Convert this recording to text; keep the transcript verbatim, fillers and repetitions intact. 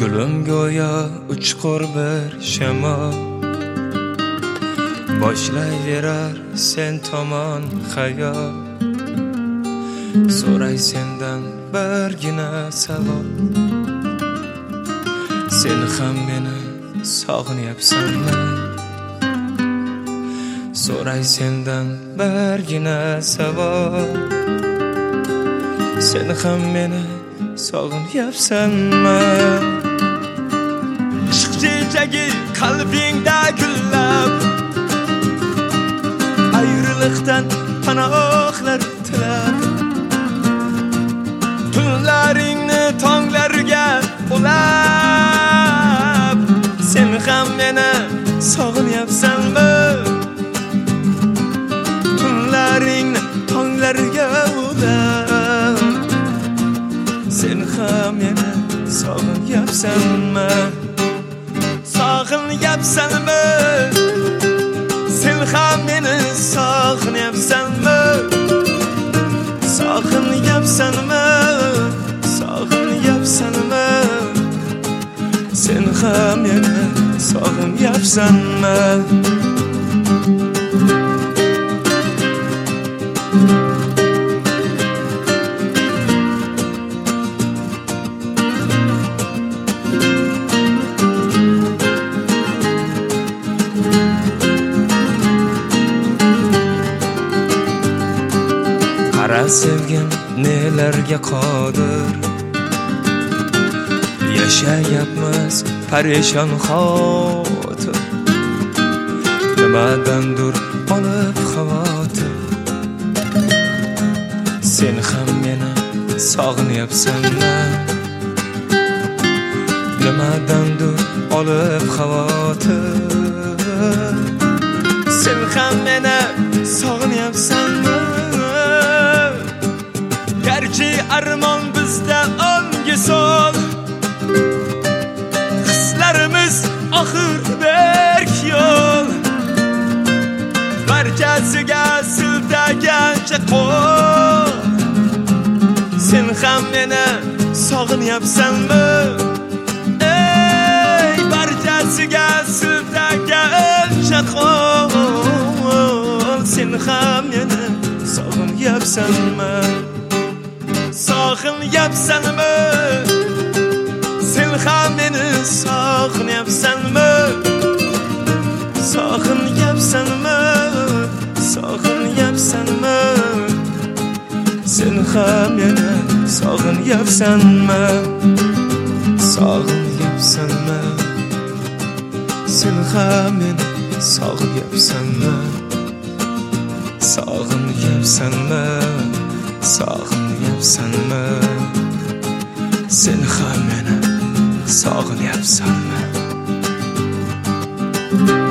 Gülüm go'yo uchqur bir shamol boshlayverar sen tomon xayol. So'ray sendan birgina savol, sen ham meni sog'inyapsanmi? So'ray sendan birgina savol, sen ham meni sog'inyapsanmi? Ishq chechagi qalbingda gullab, ayriliqdan panohlar tilab, tunlaringni tonglarga ulab, sen ham meni sog'inyapsanmi? Tunlaringni tonglarga ulab, sen ham meni sog'inyapsanmi? Sog'inyapsanmi? Sen ham meni sog'inyapsanmi? Sog'inyapsanmi? Sog'inyapsanmi? Sen ham meni sog'inyapsanmi? Qara sevgim nelarga qodir, yashayapmiz parishon xotir. Nimadandir olib xavotir, sen ham meni sog'inyapsanmi? Nimadandir olib xavotir, sen ham meni sog'inyapsanmi? Garchi armon bizda ongi sol, hislarimiz oxir berk yo'l, barchasiga siltagancha qo'l, sen ham meni sog'inyapsanmi? Ey, barchasiga siltagancha qo'l, sen ham meni sog'inyapsanmi? Sog'inyapsanmi? Sen ham meni sog'inyapsanmi? Sog'inyapsanmi? Sog'inyapsanmi? Sen ham meni sog'inyapsanmi? Sog'inyapsanmi? Sen ham meni sog'inyapsanmi? Sog'inyapsanmi? Sog'inyapsanmi? Sen ham meni sog'inyapsanmi?